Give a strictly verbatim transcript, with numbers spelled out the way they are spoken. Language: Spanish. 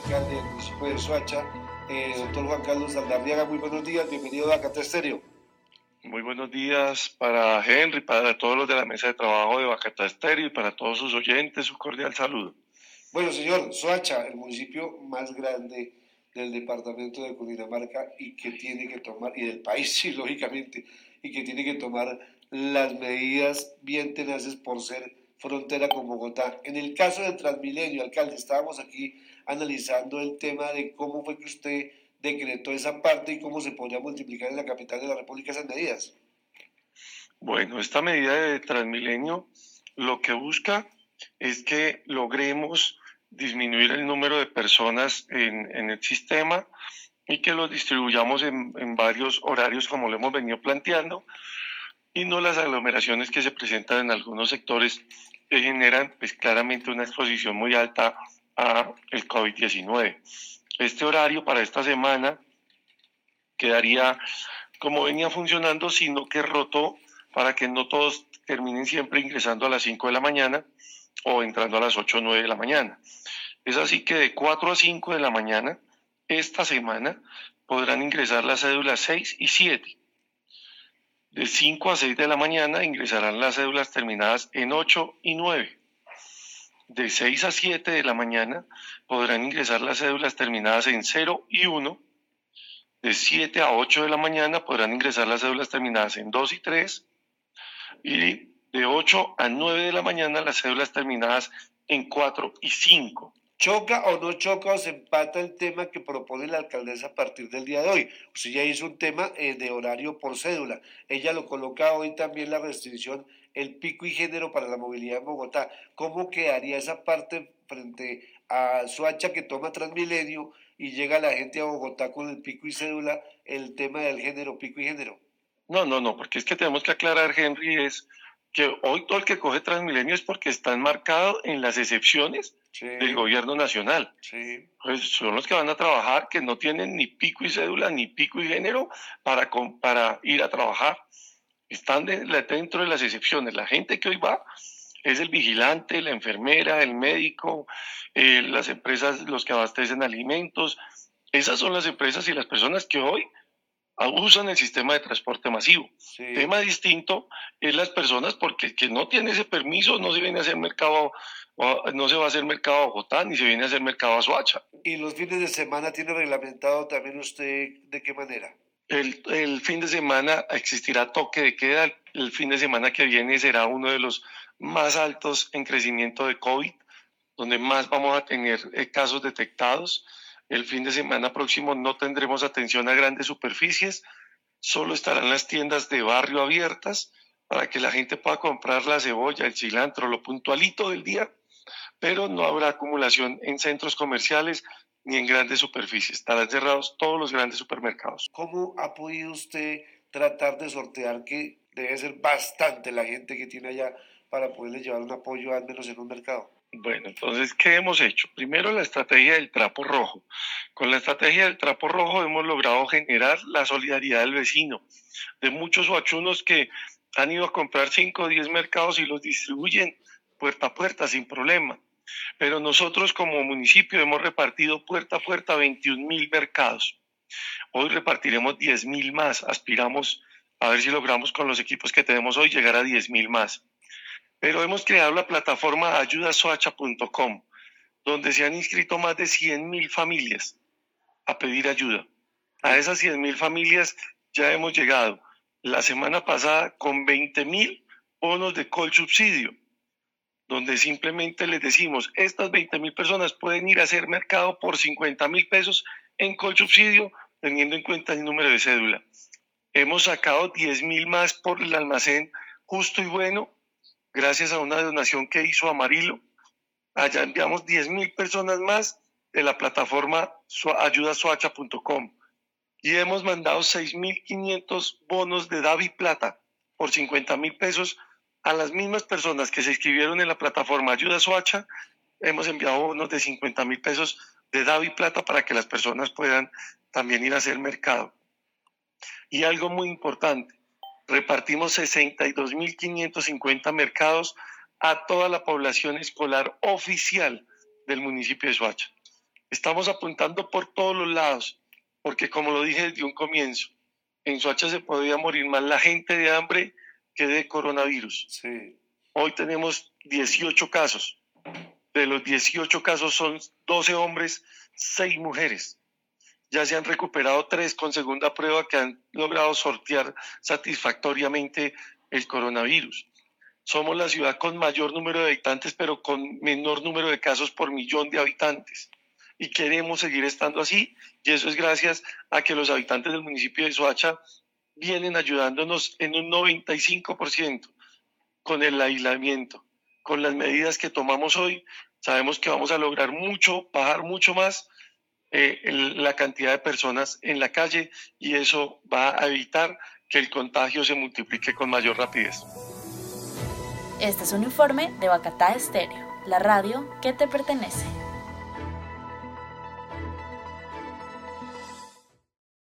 alcalde del municipio de Soacha, eh, doctor Juan Carlos Aldarriaga. Muy buenos días, bienvenido a Bacata Estéreo. Muy buenos días para Henry, para todos los de la mesa de trabajo de Bacata Estéreo y para todos sus oyentes, un cordial saludo. Bueno, señor, Soacha, el municipio más grande del departamento de Cundinamarca y que tiene que tomar, y del país, sí, lógicamente, y que tiene que tomar las medidas bien tenaces por ser frontera con Bogotá. En el caso del Transmilenio, alcalde, estábamos aquí analizando el tema de cómo fue que usted decretó esa parte y cómo se podría multiplicar en la capital de la República esas medidas. Bueno, esta medida de Transmilenio lo que busca es que logremos disminuir el número de personas en, en el sistema y que los distribuyamos en, en varios horarios como lo hemos venido planteando, y no las aglomeraciones que se presentan en algunos sectores que generan pues claramente una exposición muy alta a el COVID diecinueve. Este horario para esta semana quedaría como venía funcionando, sino que rotó para que no todos terminen siempre ingresando a las cinco de la mañana o entrando a las ocho o nueve de la mañana. Es así que de cuatro a cinco de la mañana, esta semana, podrán ingresar las cédulas seis y siete. De cinco a seis de la mañana ingresarán las cédulas terminadas en ocho y nueve. De seis a siete de la mañana podrán ingresar las cédulas terminadas en cero y uno. De siete a ocho de la mañana podrán ingresar las cédulas terminadas en dos y tres. Y de ocho a nueve de la mañana las cédulas terminadas en cuatro y cinco. ¿Choca o no choca o se empata el tema que propone la alcaldesa a partir del día de hoy? Usted ya hizo un tema eh, de horario por cédula. Ella lo coloca hoy también la restricción, el pico y género para la movilidad en Bogotá. ¿Cómo quedaría esa parte frente a Soacha que toma Transmilenio y llega la gente a Bogotá con el pico y cédula, el tema del género, pico y género? No, no, no, porque es que tenemos que aclarar, Henry, es que hoy todo el que coge Transmilenio es porque está enmarcado en las excepciones Sí, del gobierno nacional. sí. Pues son los que van a trabajar, que no tienen ni pico y cédula, ni pico y género para, para ir a trabajar. Están de, dentro de las excepciones. La gente que hoy va es el vigilante, la enfermera, el médico, eh, las empresas, los que abastecen alimentos. Esas son las empresas y las personas que hoy usan el sistema de transporte masivo. Sí. Tema distinto es las personas porque el que no tiene ese permiso no se viene a hacer mercado, no se va a hacer mercado a Bogotá ni se viene a hacer mercado a Soacha. ¿Y los fines de semana tiene reglamentado también usted de qué manera? El, el fin de semana existirá toque de queda. El fin de semana que viene será uno de los más altos en crecimiento de COVID, donde más vamos a tener eh, casos detectados. El fin de semana próximo no tendremos atención a grandes superficies, solo estarán las tiendas de barrio abiertas para que la gente pueda comprar la cebolla, el cilantro, lo puntualito del día, pero no habrá acumulación en centros comerciales ni en grandes superficies. Estarán cerrados todos los grandes supermercados. ¿Cómo ha podido usted tratar de sortear que debe ser bastante la gente que tiene allá para poderle llevar un apoyo al menos en un mercado? Bueno, entonces, ¿qué hemos hecho? Primero, la estrategia del trapo rojo. Con la estrategia del trapo rojo hemos logrado generar la solidaridad del vecino, de muchos soachunos que han ido a comprar cinco o diez mercados y los distribuyen puerta a puerta sin problema. Pero nosotros como municipio hemos repartido puerta a puerta veintiún mil mercados. Hoy repartiremos diez mil más. Aspiramos a ver si logramos con los equipos que tenemos hoy llegar a diez mil más. Pero hemos creado la plataforma ayuda soacha punto com, donde se han inscrito más de cien mil familias a pedir ayuda. A esas cien mil familias ya hemos llegado la semana pasada con veinte mil bonos de Colsubsidio, donde simplemente les decimos, estas veinte mil personas pueden ir a hacer mercado por cincuenta mil pesos en Colsubsidio, teniendo en cuenta el número de cédula. Hemos sacado diez mil más por el almacén Justo y Bueno, gracias a una donación que hizo Amarillo. Allá enviamos diez mil personas más de la plataforma ayuda soacha punto com y hemos mandado seis mil quinientos bonos de Davi Plata por cincuenta mil pesos a las mismas personas que se inscribieron en la plataforma Ayuda Soacha. Hemos enviado bonos de cincuenta mil pesos de Davi Plata para que las personas puedan también ir a hacer mercado. Y algo muy importante, repartimos sesenta y dos mil quinientos cincuenta mercados a toda la población escolar oficial del municipio de Soacha. Estamos apuntando por todos los lados, porque como lo dije desde un comienzo, en Soacha se podía morir más la gente de hambre que de coronavirus. Sí. Hoy tenemos dieciocho casos. De los dieciocho casos son doce hombres, seis mujeres. Ya se han recuperado tres con segunda prueba que han logrado sortear satisfactoriamente el coronavirus. Somos la ciudad con mayor número de habitantes, pero con menor número de casos por millón de habitantes. Y queremos seguir estando así, y eso es gracias a que los habitantes del municipio de Soacha vienen ayudándonos en un noventa y cinco por ciento con el aislamiento. Con las medidas que tomamos hoy, sabemos que vamos a lograr mucho, bajar mucho más eh, el, la cantidad de personas en la calle, y eso va a evitar que el contagio se multiplique con mayor rapidez. Este es un informe de Bacatá Estéreo, la radio que te pertenece.